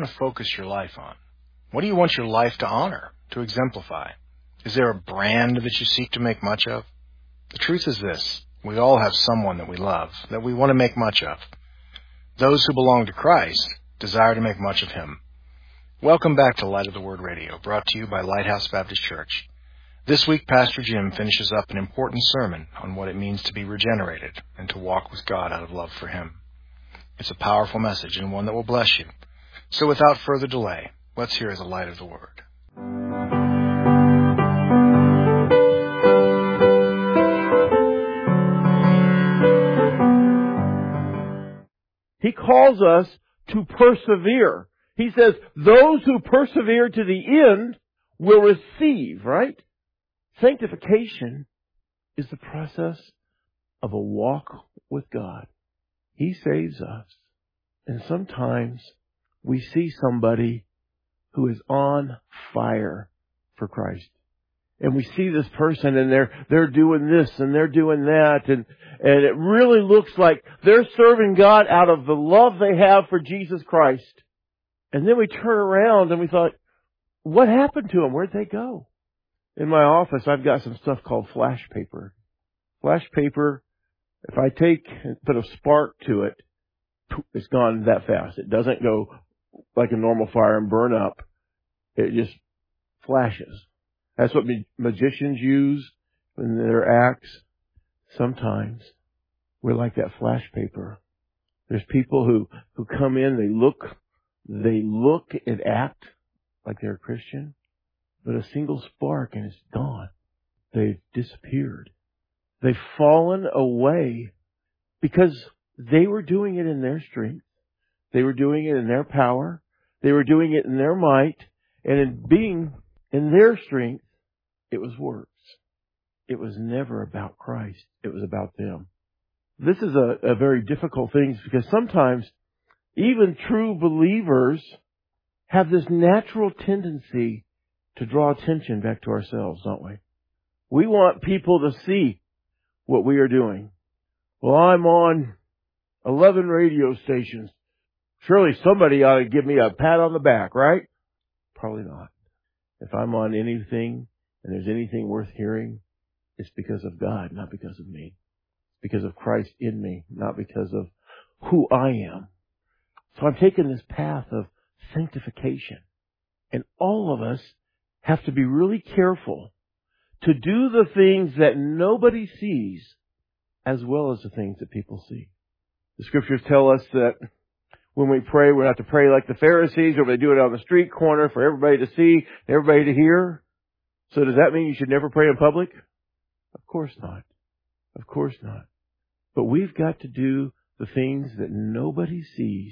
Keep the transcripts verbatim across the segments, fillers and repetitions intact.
to focus your life on? What do you want your life to honor, to exemplify? Is there a brand that you seek to make much of? The truth is this. We all have someone that we love, that we want to make much of. Those who belong to Christ desire to make much of Him. Welcome back to Light of the Word Radio, brought to you by Lighthouse Baptist Church. This week, Pastor Jim finishes up an important sermon on what it means to be regenerated and to walk with God out of love for Him. It's a powerful message and one that will bless you. So without further delay, let's hear the Light of the Word. He calls us to persevere. He says, those who persevere to the end will receive, right? Sanctification is the process of a walk with God. He saves us. And sometimes we see somebody who is on fire for Christ. And we see this person and they're, they're doing this and they're doing that. And, and it really looks like they're serving God out of the love they have for Jesus Christ. And then we turn around and we thought, what happened to them? Where'd they go? In my office, I've got some stuff called flash paper. Flash paper, if I take and put a spark to it, it's gone that fast. It doesn't go like a normal fire and burn up. It just flashes. That's what magicians use in their acts. Sometimes we're like that flash paper. There's people who, who come in, they look, they look and act like they're a Christian, but a single spark and it's gone. They've disappeared. They've fallen away because they were doing it in their strength. They were doing it in their power. They were doing it in their might. And in being in their strength, it was works. It was never about Christ. It was about them. This is a, a very difficult thing because sometimes even true believers have this natural tendency to draw attention back to ourselves, don't we? We want people to see what we are doing. Well, I'm on eleven radio stations. Surely somebody ought to give me a pat on the back, right? Probably not. If I'm on anything and there's anything worth hearing, it's because of God, not because of me. It's because of Christ in me, not because of who I am. So I'm taking this path of sanctification. And all of us have to be really careful to do the things that nobody sees as well as the things that people see. The scriptures tell us that when we pray, we're not to pray like the Pharisees, or they do it on the street corner for everybody to see, everybody to hear. So does that mean you should never pray in public? Of course not. Of course not. But we've got to do the things that nobody sees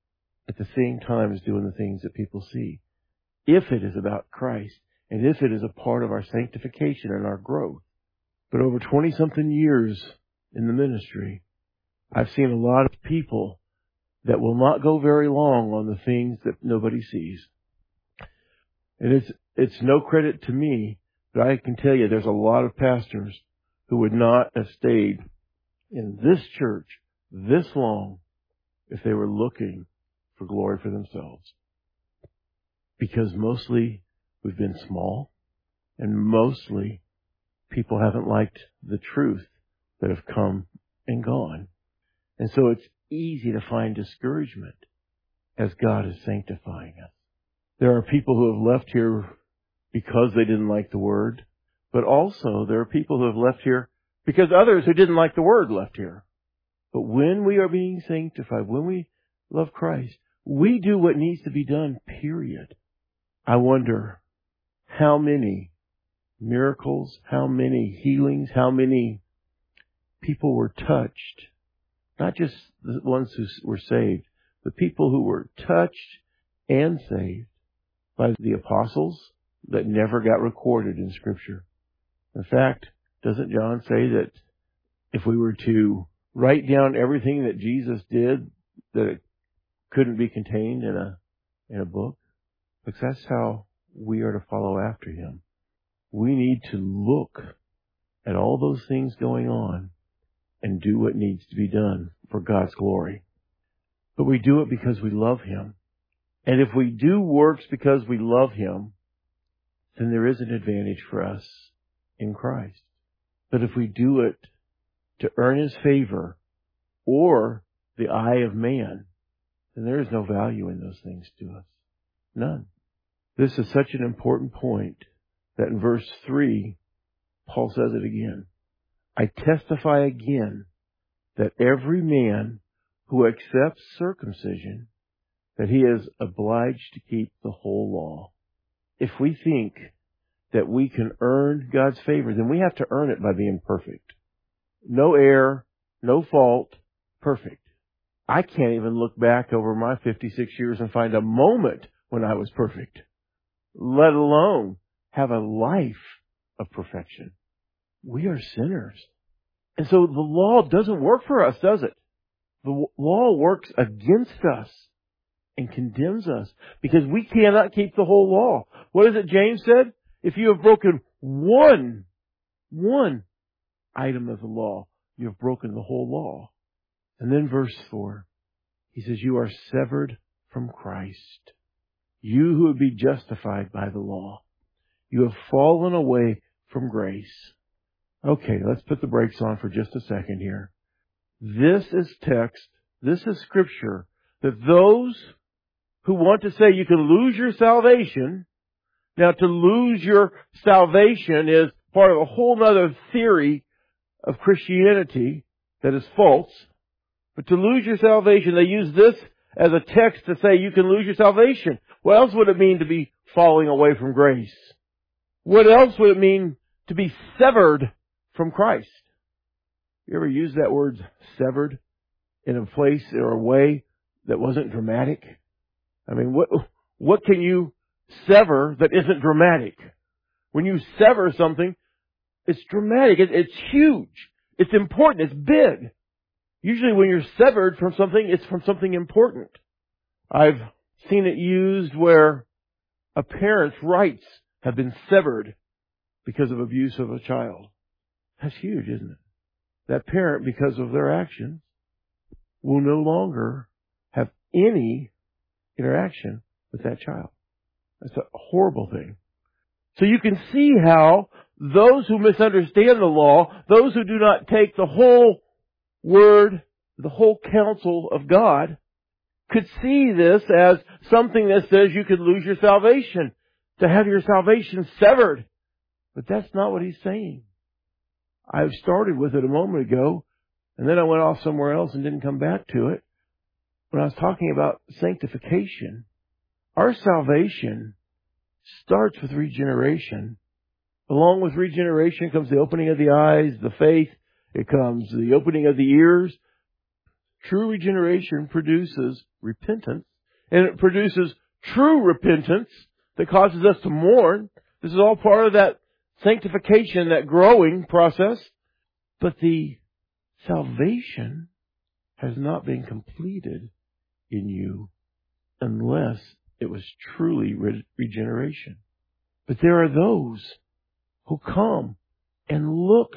at the same time as doing the things that people see. If it is about Christ, and if it is a part of our sanctification and our growth. But over twenty-something years in the ministry, I've seen a lot of people that will not go very long on the things that nobody sees. And it's, it's no credit to me, but I can tell you there's a lot of pastors who would not have stayed in this church this long if they were looking for glory for themselves. Because mostly we've been small, and mostly people haven't liked the truth that have come and gone. And so it's easy to find discouragement as God is sanctifying us. There are people who have left here because they didn't like the Word, but also there are people who have left here because others who didn't like the Word left here. But when we are being sanctified, when we love Christ, we do what needs to be done, period. I wonder how many miracles, how many healings, how many people were touched. Not just the ones who were saved, the people who were touched and saved by the apostles that never got recorded in Scripture. In fact, doesn't John say that if we were to write down everything that Jesus did, that it couldn't be contained in a in a book? Because that's how we are to follow after Him. We need to look at all those things going on and do what needs to be done for God's glory. But we do it because we love Him. And if we do works because we love Him, then there is an advantage for us in Christ. But if we do it to earn His favor or the eye of man, then there is no value in those things to us. None. This is such an important point that in verse three, Paul says it again. I testify again that every man who accepts circumcision, that he is obliged to keep the whole law. If we think that we can earn God's favor, then we have to earn it by being perfect. No error, no fault, perfect. I can't even look back over my fifty-six years and find a moment when I was perfect, let alone have a life of perfection. We are sinners. And so the law doesn't work for us, does it? The law works against us and condemns us because we cannot keep the whole law. What is it James said? If you have broken one, one item of the law, you have broken the whole law. And then verse four, he says, you are severed from Christ. You who would be justified by the law. You have fallen away from grace. Okay, let's put the brakes on for just a second here. This is text, this is scripture, that those who want to say you can lose your salvation, now to lose your salvation is part of a whole other theory of Christianity that is false. But to lose your salvation, they use this as a text to say you can lose your salvation. What else would it mean to be falling away from grace? What else would it mean to be severed from Christ? You ever use that word severed in a place or a way that wasn't dramatic? I mean, what what can you sever that isn't dramatic? When you sever something, it's dramatic. It, it's huge. It's important. It's big. Usually when you're severed from something, it's from something important. I've seen it used where a parent's rights have been severed because of abuse of a child. That's huge, isn't it? That parent, because of their actions, will no longer have any interaction with that child. That's a horrible thing. So you can see how those who misunderstand the law, those who do not take the whole word, the whole counsel of God, could see this as something that says you could lose your salvation, to have your salvation severed. But that's not what he's saying. I started with it a moment ago, and then I went off somewhere else and didn't come back to it. When I was talking about sanctification, our salvation starts with regeneration. Along with regeneration comes the opening of the eyes, the faith. It comes the opening of the ears. True regeneration produces repentance, and it produces true repentance that causes us to mourn. This is all part of that sanctification, that growing process. But the salvation has not been completed in you unless it was truly re- regeneration. But there are those who come and look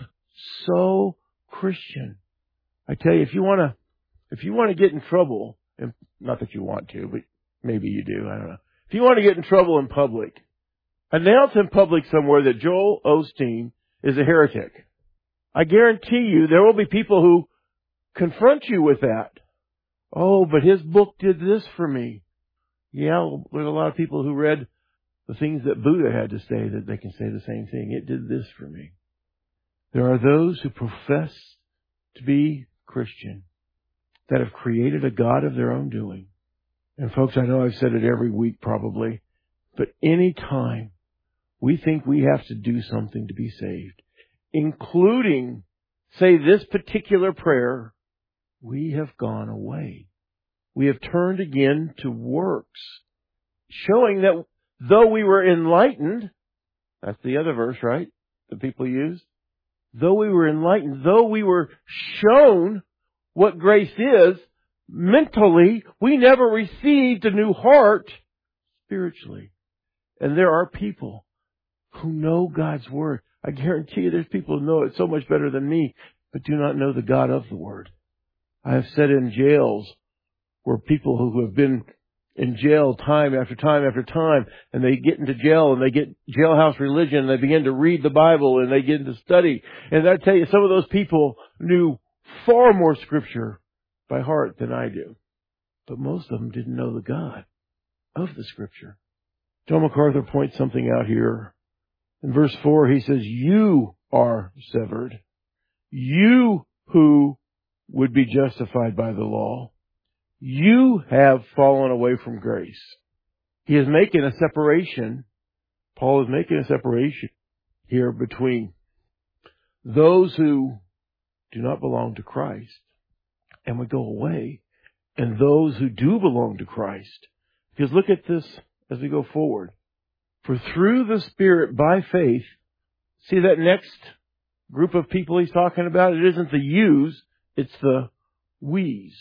so Christian. I tell you, if you want to, if you want to get in trouble, and not that you want to, but maybe you do, I don't know. If you want to get in trouble in public, announce in public somewhere that Joel Osteen is a heretic. I guarantee you there will be people who confront you with that. Oh, but his book did this for me. Yeah, there's a lot of people who read the things that Buddha had to say that they can say the same thing. It did this for me. There are those who profess to be Christian that have created a God of their own doing. And folks, I know I've said it every week probably, but any time we think we have to do something to be saved, including, say, this particular prayer, we have gone away. We have turned again to works, showing that though we were enlightened, that's the other verse, right, that people use? Though we were enlightened, though we were shown what grace is, mentally, we never received a new heart spiritually. And there are people who know God's Word. I guarantee you there's people who know it so much better than me, but do not know the God of the Word. I have sat in jails where people who have been in jail time after time after time, and they get into jail and they get jailhouse religion and they begin to read the Bible and they get into study. And I tell you, some of those people knew far more Scripture by heart than I do. But most of them didn't know the God of the Scripture. John MacArthur points something out here. In verse four, he says, you are severed. You who would be justified by the law. You have fallen away from grace. He is making a separation. Paul is making a separation here between those who do not belong to Christ and would go away, and those who do belong to Christ. Because look at this as we go forward. For through the Spirit by faith, see that next group of people he's talking about? It isn't the yous, it's the we's.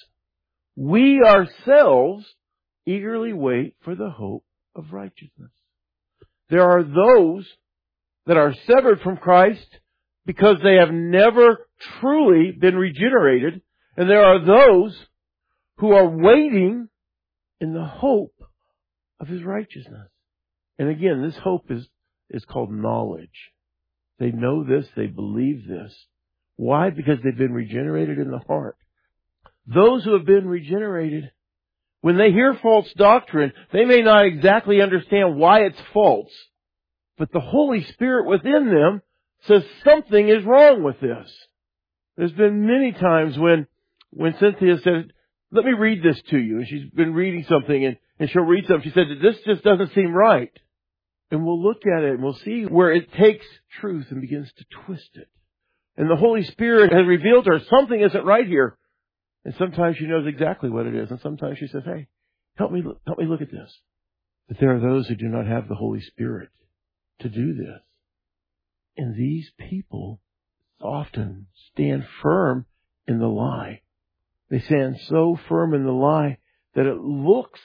We ourselves eagerly wait for the hope of righteousness. There are those that are severed from Christ because they have never truly been regenerated. And there are those who are waiting in the hope of His righteousness. And again, this hope is, is called knowledge. They know this, they believe this. Why? Because they've been regenerated in the heart. Those who have been regenerated, when they hear false doctrine, they may not exactly understand why it's false. But the Holy Spirit within them says something is wrong with this. There's been many times when, when Cynthia said, let me read this to you. And she's been reading something and, and she'll read something. She said, this just doesn't seem right. And we'll look at it and we'll see where it takes truth and begins to twist it. And the Holy Spirit has revealed to her something isn't right here. And sometimes she knows exactly what it is. And sometimes she says, hey, help me, help me look at this. But there are those who do not have the Holy Spirit to do this. And these people often stand firm in the lie. They stand so firm in the lie that it looks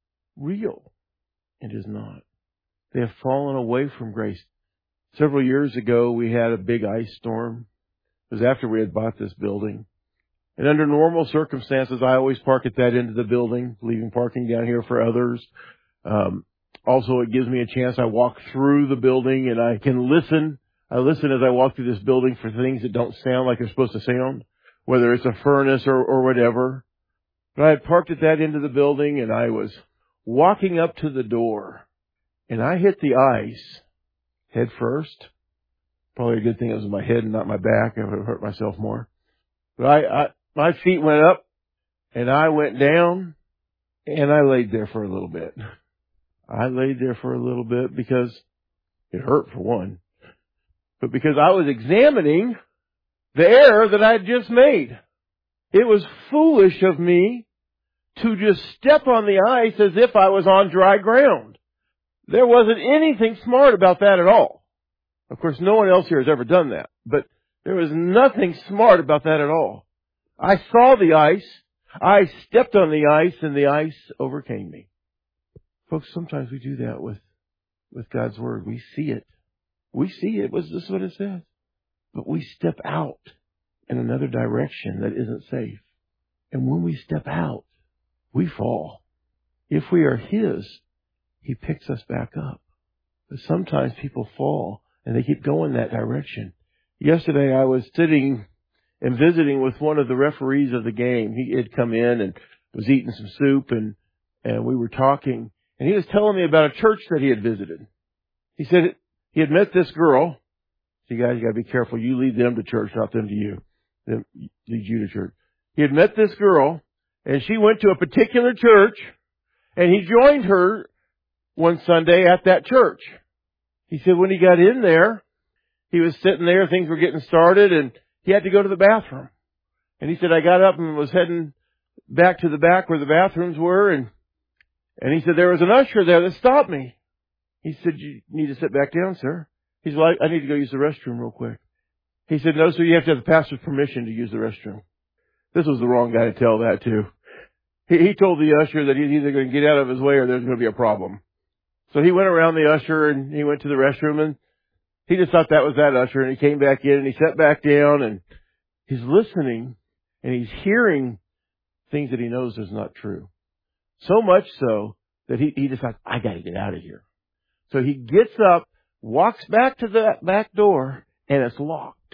real and is not. They have fallen away from grace. Several years ago, we had a big ice storm. It was after we had bought this building. And under normal circumstances, I always park at that end of the building, leaving parking down here for others. Um, also, it gives me a chance. I walk through the building and I can listen. I listen as I walk through this building for things that don't sound like they're supposed to sound, whether it's a furnace or, or whatever. But I had parked at that end of the building and I was walking up to the door and I hit the ice head first. Probably a good thing it was my head and not my back. I would have hurt myself more. But I, I my feet went up and I went down and I laid there for a little bit. I laid there for a little bit because it hurt for one, but because I was examining the error that I had just made. It was foolish of me to just step on the ice as if I was on dry ground. There wasn't anything smart about that at all. Of course, no one else here has ever done that, but there was nothing smart about that at all. I saw the ice, I stepped on the ice, and the ice overcame me. Folks, sometimes we do that with, with God's Word. We see it. We see it. This is what it says. But we step out in another direction that isn't safe. And when we step out, we fall. If we are His, He picks us back up. But sometimes people fall and they keep going that direction. Yesterday I was sitting and visiting with one of the referees of the game. He had come in and was eating some soup and, and we were talking. And he was telling me about a church that he had visited. He said he had met this girl. See, guys, you gotta be careful. You lead them to church, not them to you. Them lead you to church. He had met this girl and she went to a particular church and he joined her one Sunday at that church. He said when he got in there, he was sitting there, things were getting started, and he had to go to the bathroom. And he said, I got up and was heading back to the back where the bathrooms were, and and he said, there was an usher there that stopped me. He said, you need to sit back down, sir. He said, well, I need to go use the restroom real quick. He said, no, sir, you have to have the pastor's permission to use the restroom. This was the wrong guy to tell that to. He, he told the usher that he's either going to get out of his way or there's going to be a problem. So he went around the usher and he went to the restroom and he just thought that was that usher, and he came back in and he sat back down and he's listening and he's hearing things that he knows is not true. So much so that he, he decides, I got to get out of here. So he gets up, walks back to the back door, and it's locked.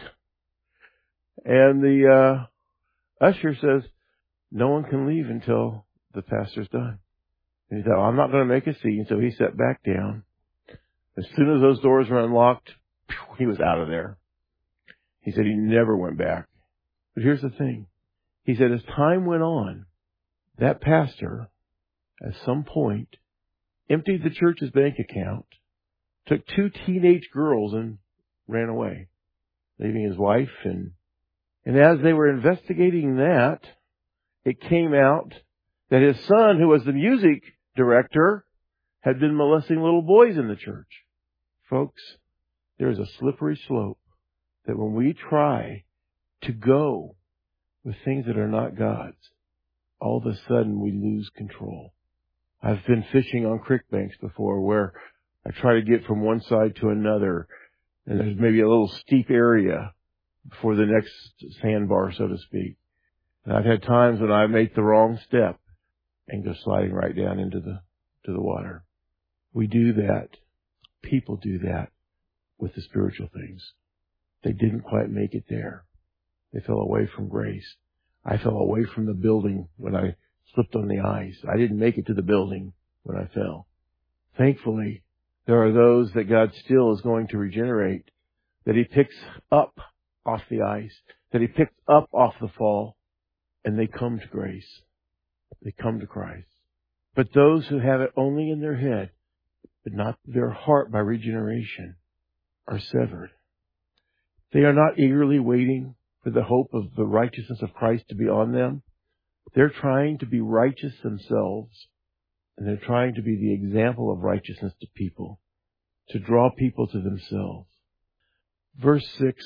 And the uh, usher says, no one can leave until the pastor's done. And he said, well, I'm not going to make a scene. So he sat back down. As soon as those doors were unlocked, he was out of there. He said he never went back. But here's the thing. He said as time went on, that pastor, at some point, emptied the church's bank account, took two teenage girls and ran away, leaving his wife. And, and as they were investigating that, it came out that his son, who was the music director, had been molesting little boys in the church. Folks, there is a slippery slope that when we try to go with things that are not God's, all of a sudden we lose control. I've been fishing on creek banks before where I try to get from one side to another, and there's maybe a little steep area before the next sandbar, so to speak. And I've had times when I make the wrong step and go sliding right down into the to the water. We do that. People do that with the spiritual things. They didn't quite make it there. They fell away from grace. I fell away from the building when I slipped on the ice. I didn't make it to the building when I fell. Thankfully, there are those that God still is going to regenerate, that He picks up off the ice, that He picks up off the fall, and they come to grace. They come to Christ. But those who have it only in their head, but not their heart by regeneration, are severed. They are not eagerly waiting for the hope of the righteousness of Christ to be on them. They're trying to be righteous themselves, and they're trying to be the example of righteousness to people, to draw people to themselves. Verse six,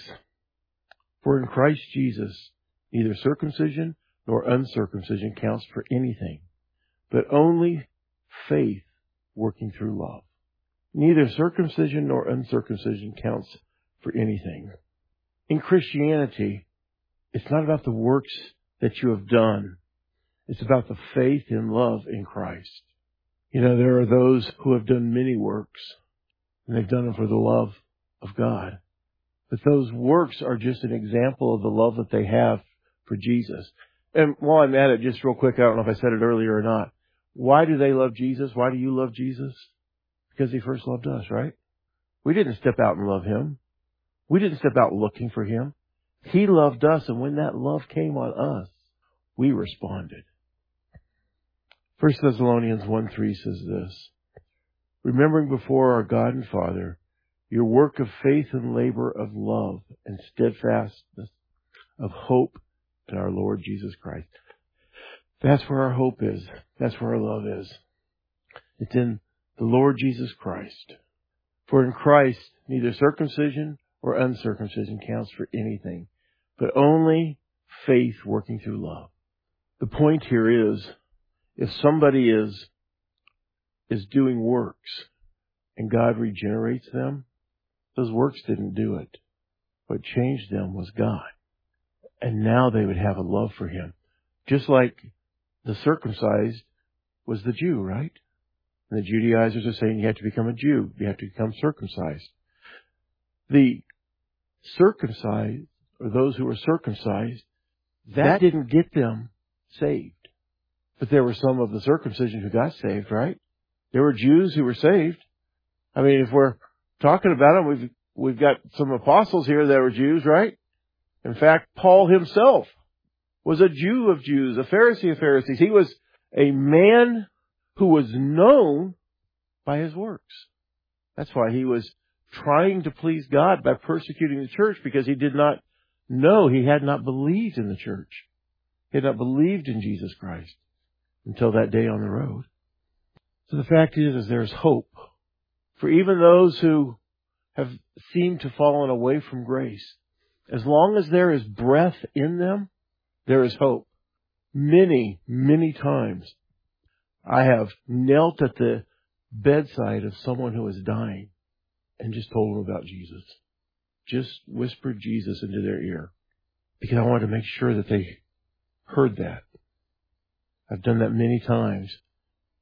for in Christ Jesus, neither circumcision nor uncircumcision counts for anything, but only faith working through love. Neither circumcision nor uncircumcision counts for anything. In Christianity, it's not about the works that you have done. It's about the faith and love in Christ. You know, there are those who have done many works, and they've done them for the love of God. But those works are just an example of the love that they have for Jesus. And while I'm at it, just real quick, I don't know if I said it earlier or not. Why do they love Jesus? Why do you love Jesus? Because He first loved us, right? We didn't step out and love Him. We didn't step out looking for Him. He loved us, and when that love came on us, we responded. First Thessalonians one three says this, remembering before our God and Father your work of faith and labor of love and steadfastness of hope in our Lord Jesus Christ. That's where our hope is. That's where our love is. It's in the Lord Jesus Christ. For in Christ, neither circumcision or uncircumcision counts for anything, but only faith working through love. The point here is, if somebody is, is doing works and God regenerates them, those works didn't do it. What changed them was God. And now they would have a love for Him. Just like the circumcised was the Jew, right? And the Judaizers are saying you have to become a Jew. You have to become circumcised. The circumcised, or those who were circumcised, that, that didn't get them saved. But there were some of the circumcision who got saved, right? There were Jews who were saved. I mean, if we're talking about them, we've, we've got some apostles here that were Jews, right? In fact, Paul himself was a Jew of Jews, a Pharisee of Pharisees. He was a man who was known by his works. That's why he was trying to please God by persecuting the church, because he did not know, he had not believed in the church. He had not believed in Jesus Christ until that day on the road. So the fact is, is there's hope for even those who have seemed to fallen away from grace. As long as there is breath in them, there is hope. Many, many times I have knelt at the bedside of someone who is dying and just told them about Jesus. Just whispered Jesus into their ear, because I wanted to make sure that they heard that. I've done that many times,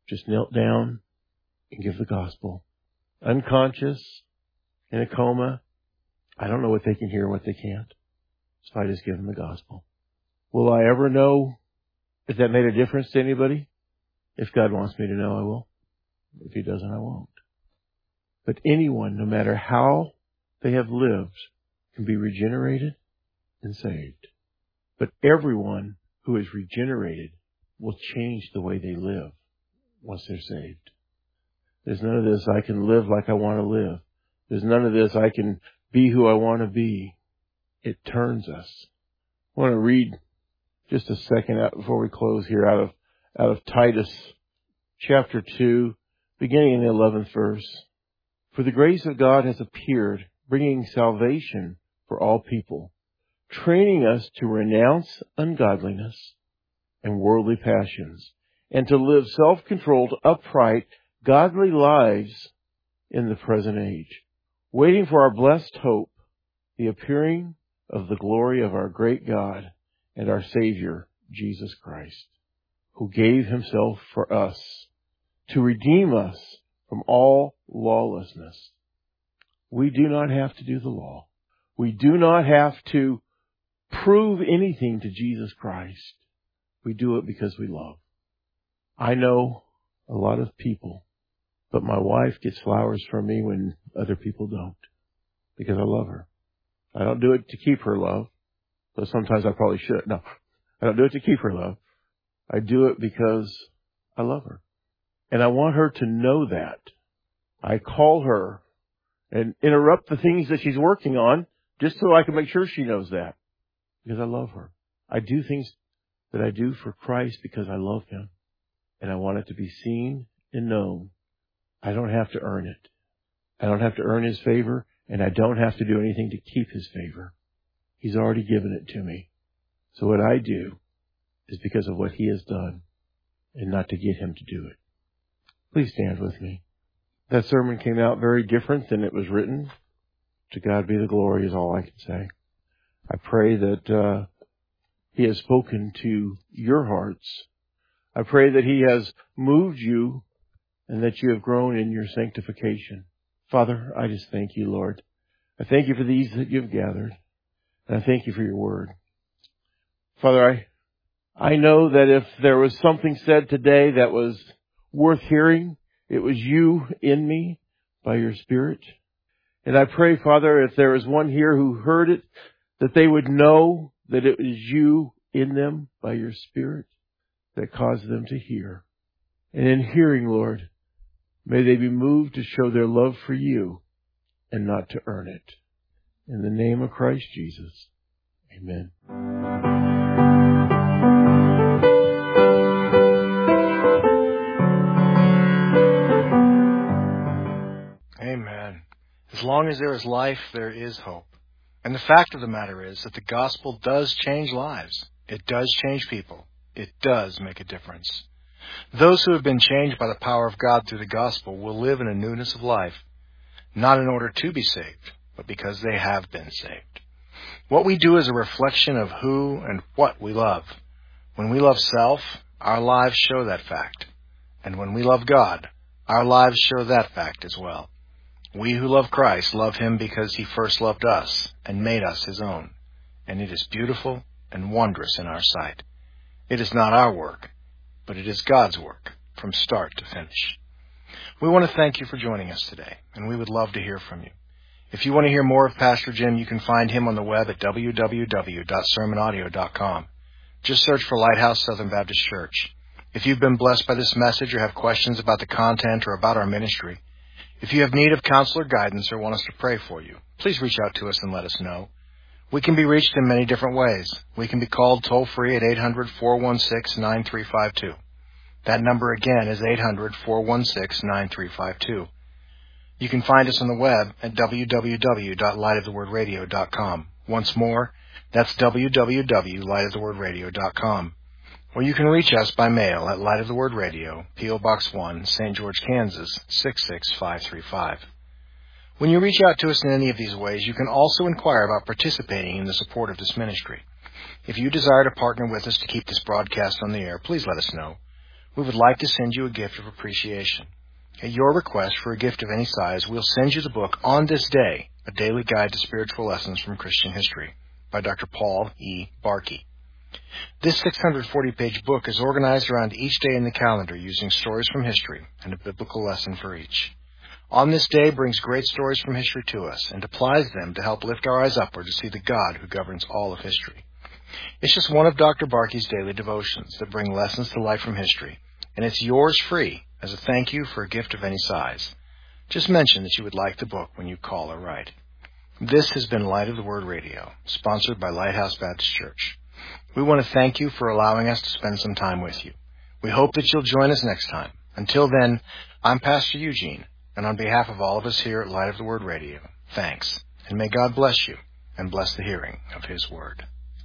just knelt down and give the gospel. Unconscious, in a coma. I don't know what they can hear, what they can't. So I just give them the gospel. Will I ever know if that made a difference to anybody? If God wants me to know, I will. If He doesn't, I won't. But anyone, no matter how they have lived, can be regenerated and saved. But everyone who is regenerated will change the way they live once they're saved. There's none of this, I can live like I want to live. There's none of this, I can be who I want to be. It turns us. I want to read just a second out before we close here out of out of Titus chapter two, beginning in the eleventh verse. For the grace of God has appeared, bringing salvation for all people, training us to renounce ungodliness and worldly passions, and to live self-controlled, upright, godly lives in the present age, waiting for our blessed hope, the appearing of the glory of our great God and our Savior, Jesus Christ, who gave Himself for us to redeem us from all lawlessness. We do not have to do the law. We do not have to prove anything to Jesus Christ. We do it because we love. I know a lot of people, but my wife gets flowers from me when other people don't, because I love her. I don't do it to keep her love, though sometimes I probably should. No, I don't do it to keep her love. I do it because I love her. And I want her to know that. I call her and interrupt the things that she's working on just so I can make sure she knows that, because I love her. I do things that I do for Christ because I love Him, and I want it to be seen and known. I don't have to earn it. I don't have to earn His favor, and I don't have to do anything to keep His favor. He's already given it to me. So what I do is because of what He has done, and not to get Him to do it. Please stand with me. That sermon came out very different than it was written. To God be the glory is all I can say. I pray that uh, He has spoken to your hearts. I pray that He has moved you and that you have grown in your sanctification. Father, I just thank You, Lord. I thank You for these that You've gathered. And I thank You for Your word. Father, I, I know that if there was something said today that was worth hearing, it was You in me by Your Spirit. And I pray, Father, if there is one here who heard it, that they would know that it was You in them by Your Spirit that caused them to hear. And in hearing, Lord, may they be moved to show their love for You and not to earn it. In the name of Christ Jesus, amen. Amen. As long as there is life, there is hope. And the fact of the matter is that the gospel does change lives. It does change people. It does make a difference. Those who have been changed by the power of God through the gospel will live in a newness of life, not in order to be saved, but because they have been saved. What we do is a reflection of who and what we love. When we love self, our lives show that fact. And when we love God, our lives show that fact as well. We who love Christ love Him because He first loved us and made us His own. And it is beautiful and wondrous in our sight. It is not our work, but it is God's work from start to finish. We want to thank you for joining us today, and we would love to hear from you. If you want to hear more of Pastor Jim, you can find him on the web at w w w dot sermon audio dot com. Just search for Lighthouse Southern Baptist Church. If you've been blessed by this message or have questions about the content or about our ministry, if you have need of counsel or guidance or want us to pray for you, please reach out to us and let us know. We can be reached in many different ways. We can be called toll-free at eight hundred, four one six, nine three five two. That number again is eight hundred, four one six, nine three five two. You can find us on the web at w w w dot light of the word radio dot com. Once more, that's w w w dot light of the word radio dot com. Or you can reach us by mail at Light of the Word Radio, P O. Box one, Saint George, Kansas, six six five three five. When you reach out to us in any of these ways, you can also inquire about participating in the support of this ministry. If you desire to partner with us to keep this broadcast on the air, please let us know. we would like to send you a gift of appreciation. At your request for a gift of any size, we'll send you the book On This Day, A Daily Guide to Spiritual Lessons from Christian History by Doctor Paul E. Barkey. This six hundred forty page book is organized around each day in the calendar using stories from history and a biblical lesson for each. On This Day brings great stories from history to us and applies them to help lift our eyes upward to see the God who governs all of history. It's just one of Doctor Barkey's daily devotions that bring lessons to life from history, and it's yours free as a thank you for a gift of any size. Just mention that you would like the book when you call or write. This has been Light of the Word Radio, sponsored by Lighthouse Baptist Church. We want to thank you for allowing us to spend some time with you. We hope that you'll join us next time. Until then, I'm Pastor Eugene, and on behalf of all of us here at Light of the Word Radio, thanks, and may God bless you and bless the hearing of His Word.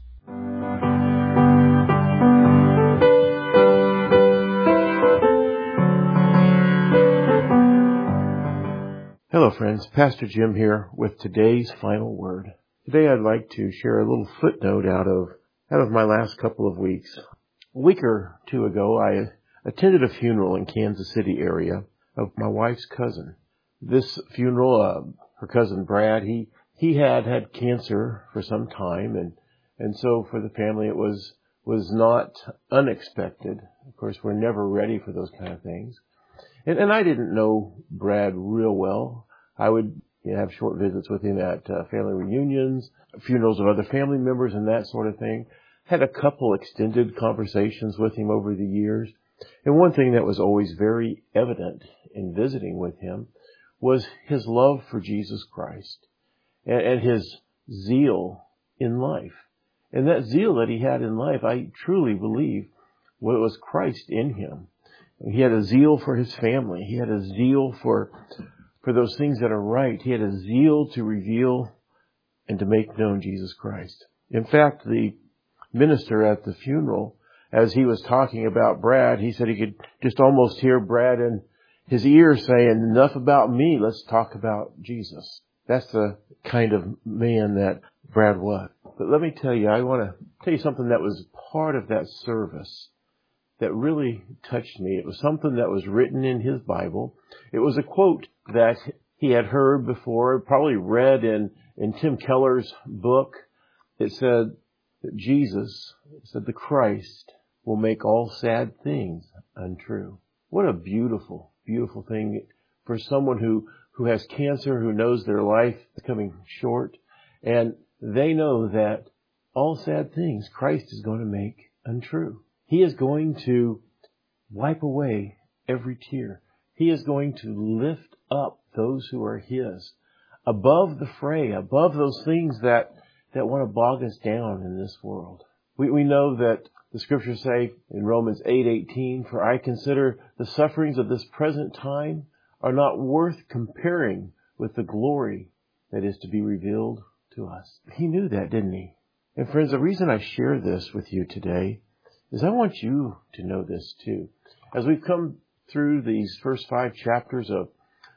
Hello friends, Pastor Jim here with today's final word. Today I'd like to share a little footnote out of out of my last couple of weeks. A week or two ago I attended a funeral in Kansas City area of my wife's cousin. This funeral, uh, her cousin Brad, he he had had cancer for some time, and and so for the family it was was not unexpected. Of course, we're never ready for those kind of things. And, and I didn't know Brad real well. I would you know, have short visits with him at uh, family reunions, funerals of other family members, and that sort of thing. Had a couple extended conversations with him over the years. And one thing that was always very evident in visiting with him was his love for Jesus Christ and, and his zeal in life. And that zeal that he had in life, I truly believe, well, it was Christ in him. He had a zeal for his family. He had a zeal for for those things that are right. He had a zeal to reveal and to make known Jesus Christ. In fact, the minister at the funeral, as he was talking about Brad, he said he could just almost hear Brad in his ear saying, "Enough about me, let's talk about Jesus." That's the kind of man that Brad was. But let me tell you, I want to tell you something that was part of that service that really touched me. It was something that was written in his Bible. It was a quote that he had heard before, probably read in, in Tim Keller's book. It said that Jesus, said the Christ, will make all sad things untrue. What a beautiful, beautiful thing for someone who, who has cancer, who knows their life is coming short, and they know that all sad things Christ is going to make untrue. He is going to wipe away every tear. He is going to lift up those who are His above the fray, above those things that, that want to bog us down in this world. We, we know that the scriptures say in Romans eight eighteen, "For I consider the sufferings of this present time are not worth comparing with the glory that is to be revealed to us." He knew that, didn't he? And friends, the reason I share this with you today is I want you to know this too. As we've come through these first five chapters of,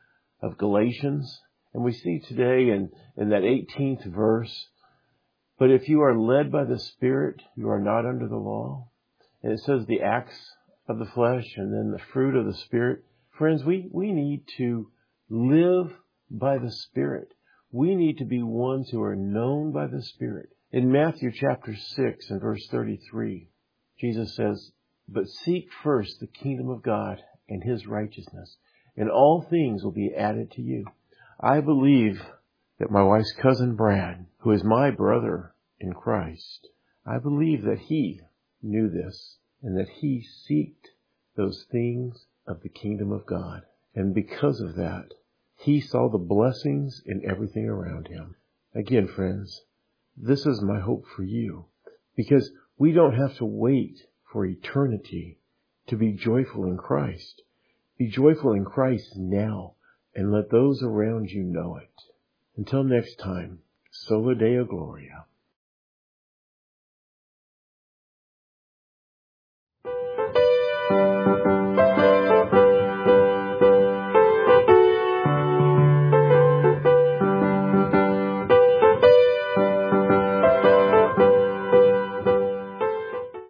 of Galatians, and we see today in, in that eighteenth verse, "But if you are led by the Spirit, you are not under the law." And it says the acts of the flesh and then the fruit of the Spirit. Friends, we, we need to live by the Spirit. We need to be ones who are known by the Spirit. In Matthew chapter six and verse thirty-three, Jesus says, "But seek first the kingdom of God and His righteousness, and all things will be added to you." I believe that my wife's cousin Brad, who is my brother in Christ, I believe that he knew this and that he seeked those things of the kingdom of God. And because of that, he saw the blessings in everything around him. Again, friends, this is my hope for you, because we don't have to wait for eternity to be joyful in Christ. Be joyful in Christ now, and let those around you know it. Until next time, Sola Deo Gloria.